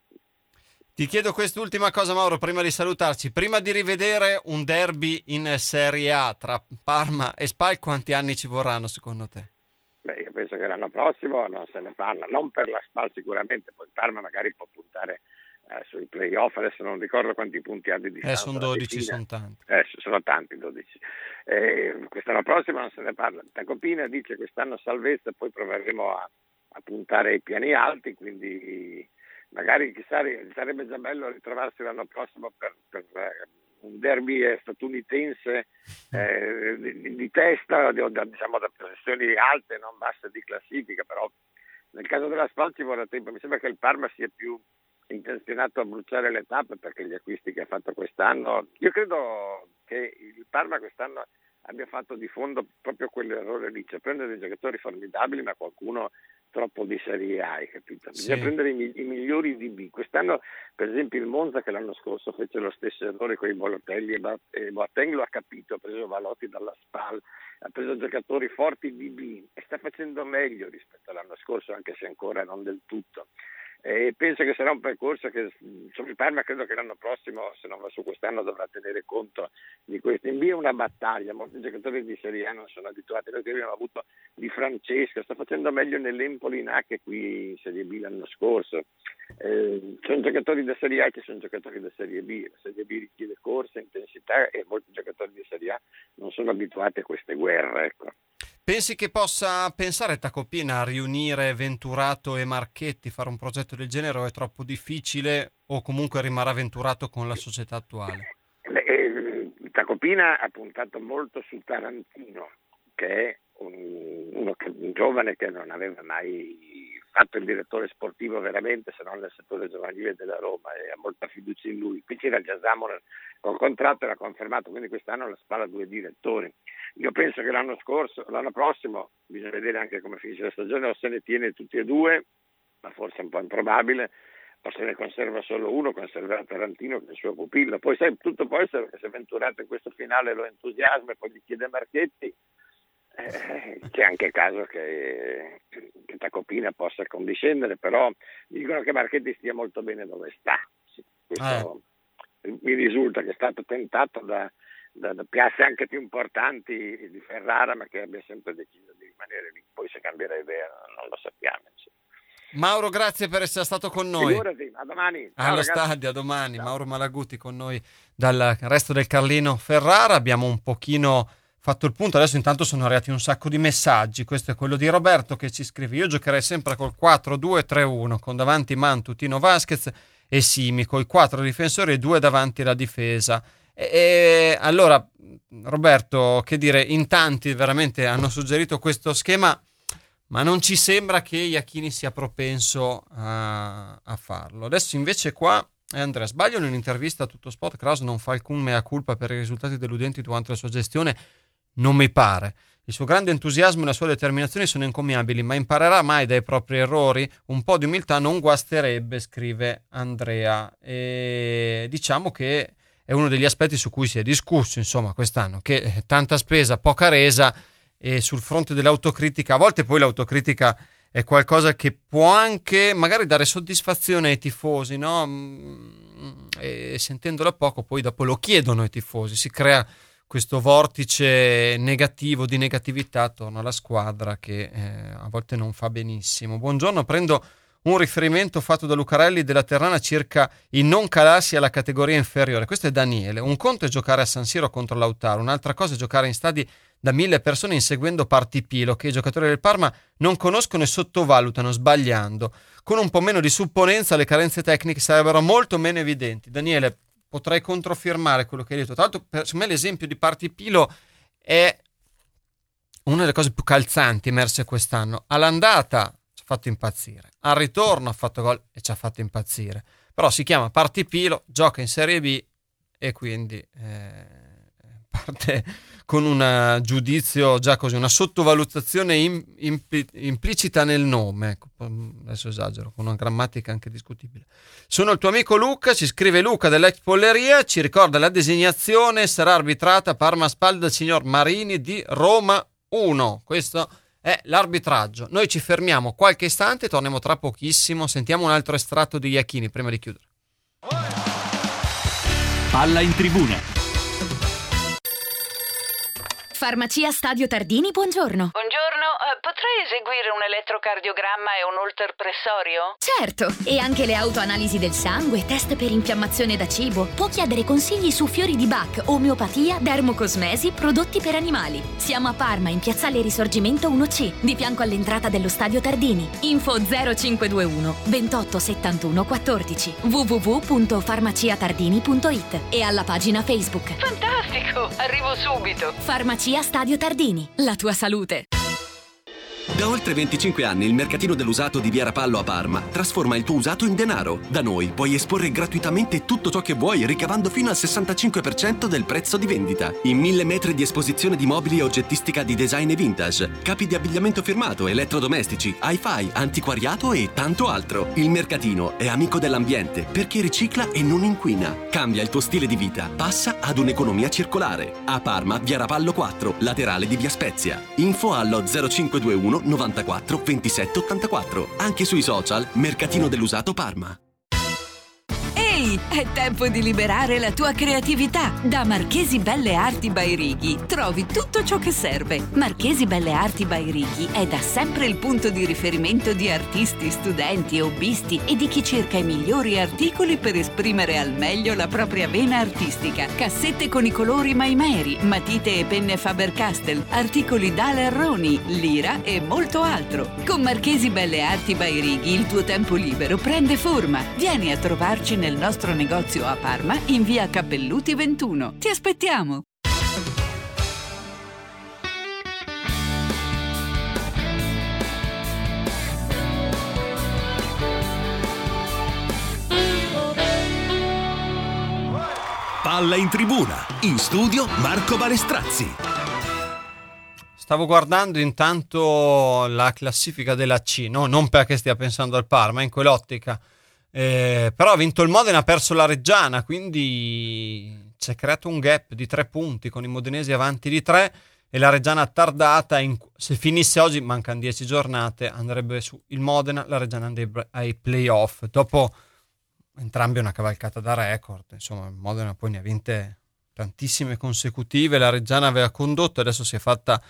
Ti chiedo quest'ultima cosa, Mauro, prima di salutarci. Prima di rivedere un derby in Serie A tra Parma e Spal, quanti anni ci vorranno secondo te? Beh, io penso che l'anno prossimo non se ne parla, non per la Spal sicuramente, poi Parma magari può puntare sui play-off, adesso non ricordo quanti punti ha di distanza. Sono 12, sono tanti. Sono tanti, 12. Quest'anno prossimo non se ne parla. Tacopina dice quest'anno salvezza, poi proveremo a puntare ai piani alti, quindi magari chissà, sarebbe già bello ritrovarsi l'anno prossimo per un derby statunitense di testa, diciamo da posizioni alte, non basse di classifica, però nel caso della Spal ci vorrà tempo. Mi sembra che il Parma sia più intenzionato a bruciare le tappe perché gli acquisti che ha fatto quest'anno, io credo che il Parma quest'anno abbia fatto di fondo proprio quell'errore lì, cioè prendere dei giocatori formidabili ma qualcuno troppo di Serie A, hai capito? Bisogna prendere i migliori di B. Quest'anno per esempio il Monza, che l'anno scorso fece lo stesso errore con i Balotelli e Boateng, lo ha capito, ha preso Valotti dalla Spal, ha preso giocatori forti di B e sta facendo meglio rispetto all'anno scorso, anche se ancora non del tutto. E penso che sarà un percorso che il Parma credo che l'anno prossimo, se non va su quest'anno, dovrà tenere conto di questo. In B è una battaglia, molti giocatori di Serie A non sono abituati, perché abbiamo avuto Di Francesco, sta facendo meglio nell'Empoli in A che qui in Serie B l'anno scorso. Sono giocatori da Serie A che sono giocatori da Serie B, la Serie B richiede corsa, intensità e molti giocatori di Serie A non sono abituati a queste guerre, ecco. Pensi che possa pensare Tacopina a riunire Venturato e Marchetti, fare un progetto del genere, o è troppo difficile, o comunque rimarrà Venturato con la società attuale? Tacopina ha puntato molto su Tarantino, che è un giovane che non aveva mai fatto il direttore sportivo veramente, se non nel settore giovanile della Roma, e ha molta fiducia in lui. Qui c'era già Zamora con contratto, era confermato, quindi quest'anno la Spal ha 2 direttori. Io penso che l'anno prossimo, bisogna vedere anche come finisce la stagione, o se ne tiene tutti e 2, ma forse è un po' improbabile, o se ne conserva solo uno, conserverà Tarantino che è il suo pupillo. Poi sai, tutto può essere che se Venturato in questo finale lo entusiasma e poi gli chiede Marchetti, c'è anche il caso che Tacopina possa condiscendere, però dicono che Marchetti stia molto bene dove sta. Sì, questo mi risulta che è stato tentato da piazze anche più importanti di Ferrara, ma che abbia sempre deciso di rimanere lì. Poi se cambierà idea non lo sappiamo. Mauro, grazie per essere stato con noi. Figurati, a domani. Allo stadio, a domani. Ciao. Mauro Malaguti con noi dal resto del Carlino Ferrara. Abbiamo un pochino fatto il punto, adesso intanto sono arrivati un sacco di messaggi. Questo è quello di Roberto che ci scrive: io giocherei sempre col 4-2-3-1 con davanti Mantu, Tino Vasquez e Simi, con i 4 difensori e 2 davanti la difesa. E allora Roberto, che dire, in tanti veramente hanno suggerito questo schema, ma non ci sembra che Iachini sia propenso a farlo. Adesso invece qua Andrea, sbaglio nell'intervista a Tutto Sport, Kraus non fa alcun mea culpa per i risultati deludenti durante la sua gestione? Non mi pare. Il suo grande entusiasmo e la sua determinazione sono incommiabili, ma imparerà mai dai propri errori? Un po' di umiltà non guasterebbe, scrive Andrea. E diciamo che è uno degli aspetti su cui si è discusso, insomma, quest'anno, che tanta spesa, poca resa, e sul fronte dell'autocritica, a volte poi l'autocritica è qualcosa che può anche magari dare soddisfazione ai tifosi, no? E sentendola poco poi dopo lo chiedono ai tifosi, si crea questo vortice negativo, di negatività attorno alla squadra che a volte non fa benissimo. Buongiorno, prendo un riferimento fatto da Lucarelli della Terrana circa il non calarsi alla categoria inferiore. Questo è Daniele. Un conto è giocare a San Siro contro Lautaro, un'altra cosa è giocare in stadi da 1000 persone inseguendo Partipilo, che i giocatori del Parma non conoscono e sottovalutano, sbagliando. Con un po' meno di supponenza le carenze tecniche sarebbero molto meno evidenti. Daniele, potrei controfirmare quello che hai detto. Tra l'altro, per me l'esempio di Partipilo è una delle cose più calzanti emerse quest'anno. All'andata ci ha fatto impazzire, al ritorno ha fatto gol e ci ha fatto impazzire. Però si chiama Partipilo, gioca in Serie B e quindi parte con un giudizio già così, una sottovalutazione implicita nel nome, adesso esagero, con una grammatica anche discutibile. Sono il tuo amico Luca, ci scrive Luca dell'ex Polleria, ci ricorda la designazione sarà arbitrata Parma Spal dal signor Marini di Roma 1, questo è l'arbitraggio. Noi ci fermiamo qualche istante, torniamo tra pochissimo, sentiamo un altro estratto di Iachini prima di chiudere. Palla in tribuna. Farmacia Stadio Tardini, buongiorno. Buongiorno, potrei eseguire un elettrocardiogramma e un holter pressorio? Certo, e anche le autoanalisi del sangue, test per infiammazione da cibo. Può chiedere consigli su fiori di Bach, omeopatia, dermocosmesi, prodotti per animali. Siamo a Parma, in piazzale Risorgimento 1C, di fianco all'entrata dello Stadio Tardini. Info 0521 28 71 14 www.farmaciatardini.it e alla pagina Facebook. Fantastico, arrivo subito. Farmacia Stadio Tardini, la tua salute. Da oltre 25 anni il mercatino dell'usato di Via Rapallo a Parma trasforma il tuo usato in denaro. Da noi puoi esporre gratuitamente tutto ciò che vuoi, ricavando fino al 65% del prezzo di vendita. In 1000 metri di esposizione di mobili e oggettistica di design e vintage, capi di abbigliamento firmato, elettrodomestici, hi-fi, antiquariato e tanto altro. Il mercatino è amico dell'ambiente perché ricicla e non inquina. Cambia il tuo stile di vita, passa ad un'economia circolare. A Parma, Via Rapallo 4, laterale di Via Spezia. Info allo 0521 94 27 84. Anche sui social Mercatino dell'Usato Parma. Ehi, è tempo di liberare la tua creatività. Da Marchesi Belle Arti by Righi trovi tutto ciò che serve. Marchesi Belle Arti by Righi è da sempre il punto di riferimento di artisti, studenti, hobbisti e di chi cerca i migliori articoli per esprimere al meglio la propria vena artistica. Cassette con i colori Maimeri, matite e penne Faber-Castell, articoli Daler Roni, Lira e molto altro. Con Marchesi Belle Arti by Righi il tuo tempo libero prende forma. Vieni a trovarci nel nostro negozio a Parma in via Cappelluti 21. Ti aspettiamo! Palla in tribuna, in studio Marco Balestrazzi. Stavo guardando intanto la classifica della C, no? Non perché stia pensando al Parma, in quell'ottica. Però ha vinto il Modena, ha perso la Reggiana, quindi si è creato un gap di 3 punti con i modenesi avanti di 3 e la Reggiana attardata. Se finisse oggi, mancano 10 giornate, andrebbe su il Modena, la Reggiana andrebbe ai playoff. Dopo entrambi una cavalcata da record, insomma il Modena poi ne ha vinte tantissime consecutive, la Reggiana aveva condotto, adesso si è fatta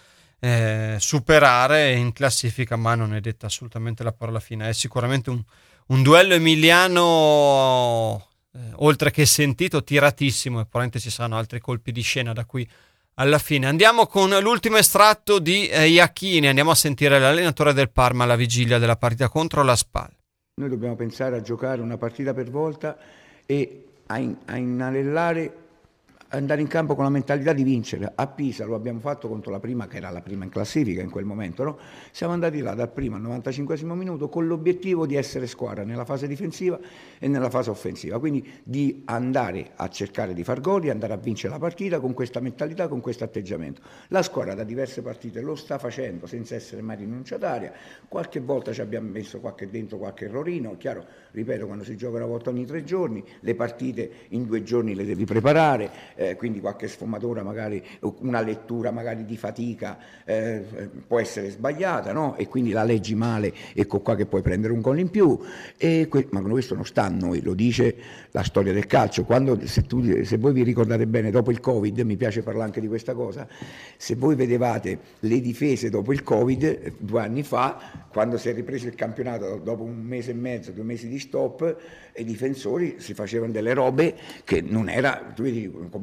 superare in classifica, ma non è detta assolutamente la parola fine. È sicuramente un duello emiliano oltre che sentito, tiratissimo, e probabilmente ci saranno altri colpi di scena da qui alla fine. Andiamo con l'ultimo estratto di Iachini, andiamo a sentire l'allenatore del Parma alla vigilia della partita contro la Spal. Noi dobbiamo pensare a giocare una partita per volta e a inanellare, andare in campo con la mentalità di vincere. A Pisa lo abbiamo fatto contro la prima, che era la prima in classifica in quel momento, no? Siamo andati là dal primo al 95esimo minuto con l'obiettivo di essere squadra nella fase difensiva e nella fase offensiva, quindi di andare a cercare di far gol, di andare a vincere la partita con questa mentalità, con questo atteggiamento. La squadra da diverse partite lo sta facendo senza essere mai rinunciataria, qualche volta ci abbiamo messo qualche errorino, chiaro, ripeto, quando si gioca una volta ogni 3 giorni, le partite in 2 giorni le devi preparare, quindi qualche sfumatura, magari una lettura magari di fatica può essere sbagliata, no? E quindi la leggi male, ecco qua che puoi prendere un gol in più, ma questo non sta a noi, lo dice la storia del calcio. Se voi vi ricordate bene, dopo il Covid, mi piace parlare anche di questa cosa, se voi vedevate le difese dopo il Covid 2 anni fa, quando si è ripreso il campionato dopo 1 mese e mezzo, 2 mesi di stop, i difensori si facevano delle robe che non era, tu vedi come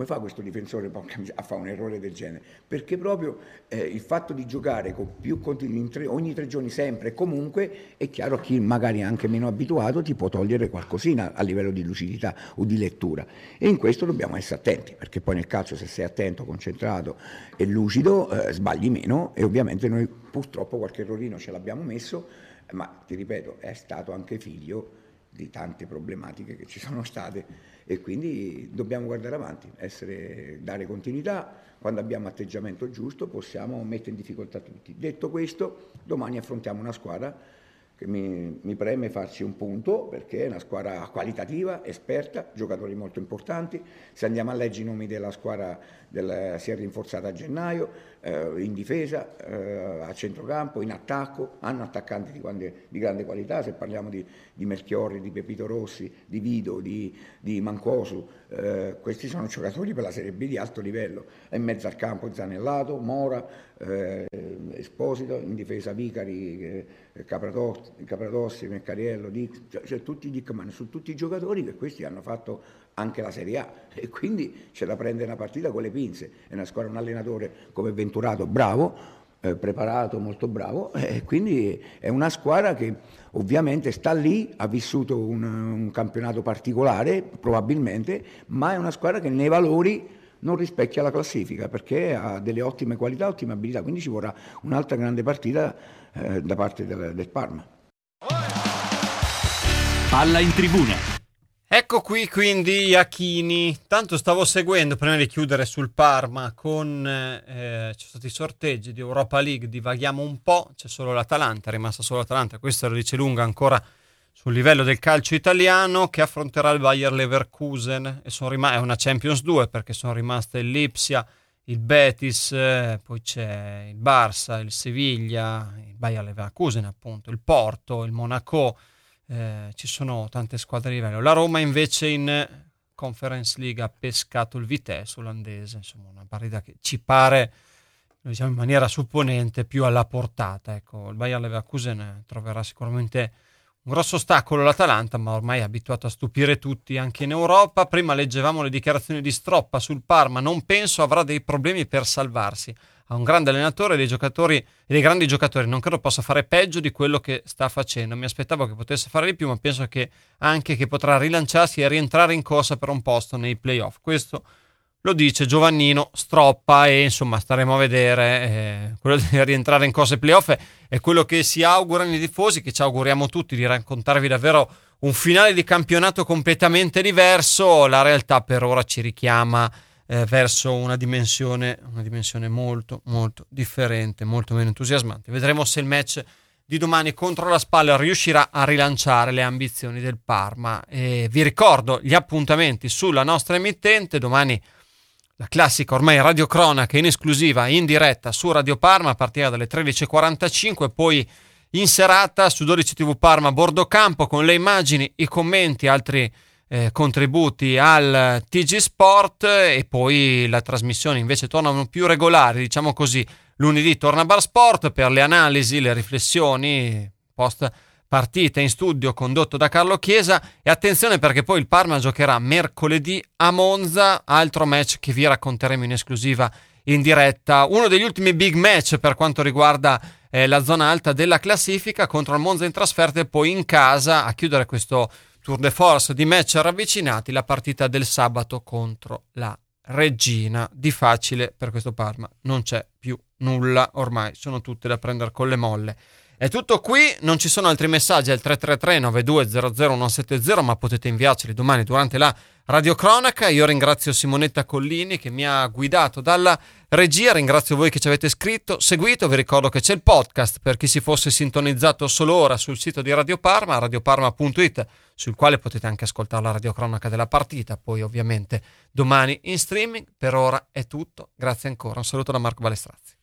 fa questo difensore a fare un errore del genere? Perché proprio il fatto di giocare con più ogni 3 giorni sempre e comunque, è chiaro, a chi magari è anche meno abituato ti può togliere qualcosina a livello di lucidità o di lettura, e in questo dobbiamo essere attenti, perché poi nel calcio, se sei attento, concentrato e lucido, sbagli meno, e ovviamente noi purtroppo qualche errorino ce l'abbiamo messo, ma ti ripeto, è stato anche figlio di tante problematiche che ci sono state, e quindi dobbiamo guardare avanti, dare continuità. Quando abbiamo atteggiamento giusto possiamo mettere in difficoltà tutti. Detto questo, domani affrontiamo una squadra che mi preme farci un punto, perché è una squadra qualitativa, esperta, giocatori molto importanti. Se andiamo a leggere i nomi della squadra, si è rinforzata a gennaio, in difesa, a centrocampo, in attacco, hanno attaccanti di grande qualità. Se parliamo di Melchiorri, di Pepito Rossi, di Vido, di Mancosu, questi sono giocatori per la Serie B di alto livello. E in mezzo al campo Zanellato, Mora, Esposito, in difesa Vicari, Capradossi, Meccariello, cioè tutti i Dickman, su tutti i giocatori che questi hanno fatto anche la Serie A, e quindi c'è da prendere una partita con le pinze. È una squadra, un allenatore come Venturato bravo, preparato, molto bravo, e quindi è una squadra che ovviamente sta lì, ha vissuto un campionato particolare probabilmente, ma è una squadra che nei valori non rispecchia la classifica, perché ha delle ottime qualità, ottime abilità, quindi ci vorrà un'altra grande partita da parte del Parma. Palla in tribuna. Ecco qui quindi Iachini. Tanto stavo seguendo, prima di chiudere sul Parma, ci sono stati i sorteggi di Europa League, divaghiamo un po', c'è solo l'Atalanta, è rimasta solo l'Atalanta, questo lo dice lunga ancora sul livello del calcio italiano, che affronterà il Bayer Leverkusen, e è una Champions 2, perché sono rimaste il Lipsia, il Betis, poi c'è il Barça, il Siviglia, il Bayer Leverkusen appunto, il Porto, il Monaco, ci sono tante squadre di livello. La Roma invece in Conference League ha pescato il Vitesse olandese, insomma una partita che ci pare, diciamo in maniera supponente, più alla portata. Ecco, il Bayer Leverkusen troverà sicuramente un grosso ostacolo l'Atalanta, ma ormai è abituato a stupire tutti anche in Europa. Prima leggevamo le dichiarazioni di Stroppa sul Parma: non penso avrà dei problemi per salvarsi, ha un grande allenatore e dei grandi giocatori, non credo possa fare peggio di quello che sta facendo, mi aspettavo che potesse fare di più, ma penso che anche che potrà rilanciarsi e rientrare in corsa per un posto nei playoff. Questo lo dice Giovannino Stroppa, e insomma staremo a vedere. Quello di rientrare in corsa ai playoff è quello che si augurano i tifosi, che ci auguriamo tutti, di raccontarvi davvero un finale di campionato completamente diverso. La realtà per ora ci richiama verso una dimensione molto molto differente, molto meno entusiasmante. Vedremo se il match di domani contro la Spal riuscirà a rilanciare le ambizioni del Parma. E vi ricordo gli appuntamenti sulla nostra emittente: domani la classica ormai radiocronaca in esclusiva in diretta su Radio Parma a partire dalle 13.45, poi in serata su 12 TV Parma Bordo Campo con le immagini, i commenti, altri contributi al TG Sport, e poi la trasmissione invece tornano più regolari, diciamo così. Lunedì torna Bar Sport per le analisi, le riflessioni post partita in studio condotto da Carlo Chiesa, e attenzione perché poi il Parma giocherà mercoledì a Monza, altro match che vi racconteremo in esclusiva in diretta, uno degli ultimi big match per quanto riguarda la zona alta della classifica, contro il Monza in trasferta, e poi in casa a chiudere questo tour de force di match ravvicinati la partita del sabato contro la Reggina. Di facile per questo Parma non c'è più nulla, ormai sono tutte da prendere con le molle. È tutto qui, non ci sono altri messaggi al 333-9200-170, ma potete inviarceli domani durante la radiocronaca. Io ringrazio Simonetta Collini che mi ha guidato dalla regia, ringrazio voi che ci avete scritto, seguito. Vi ricordo che c'è il podcast per chi si fosse sintonizzato solo ora sul sito di Radio Parma, radioparma.it, sul quale potete anche ascoltare la radiocronaca della partita, poi ovviamente domani in streaming. Per ora è tutto, grazie ancora, un saluto da Marco Balestrazzi.